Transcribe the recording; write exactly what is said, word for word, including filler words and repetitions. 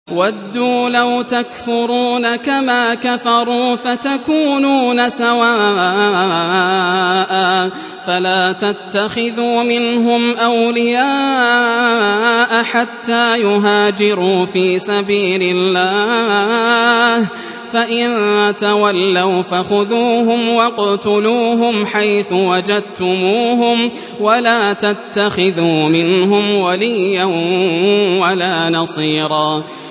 وَدُّوا لَوْ تَكْفُرُونَ كَمَا كَفَرُوا فَتَكُونُونَ سَوَاءً فَلَا تَتَّخِذُوا مِنْهُمْ أَوْلِيَاءَ حَتَّى يُهَاجِرُوا فِي سَبِيلِ اللَّهِ فَإِن تَوَلَّوْا فَخُذُوهُمْ وَاقْتُلُوهُمْ حَيْثُ وَجَدتُّمُوهُمْ وَلَا تَتَّخِذُوا مِنْهُمْ وَلِيًّا وَلَا نَصِيرًا